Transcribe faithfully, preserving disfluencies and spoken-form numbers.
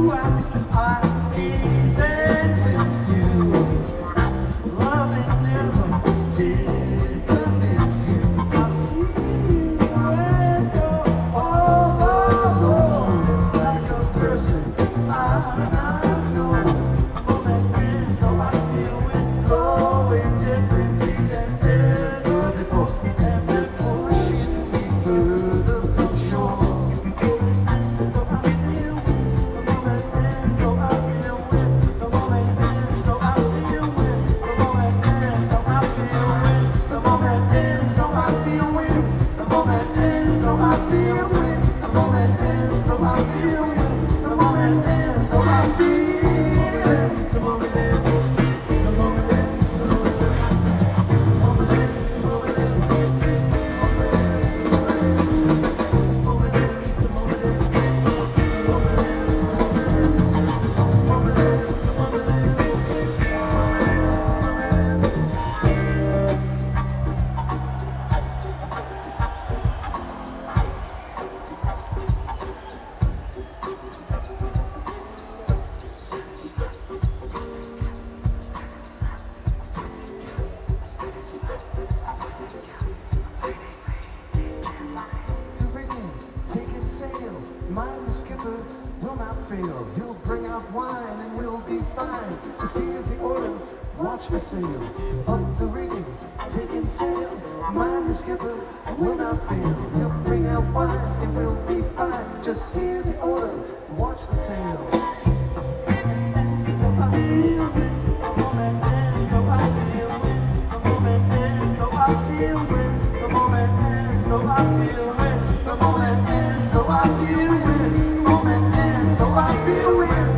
Mind the skipper will not fail. He'll bring out wine and we'll be fine. Just hear the order, watch the sail. Up the rigging, taking sail. Mind the skipper will not fail. He'll bring out wine and we'll be fine. Just hear the order, watch the sail. I feel winds, the moment ends, though I feel winds, the moment ends, though I feel winds, the moment ends, though I feel winds, the moment ends, though I feel winds, the moment ends, though I feel winds.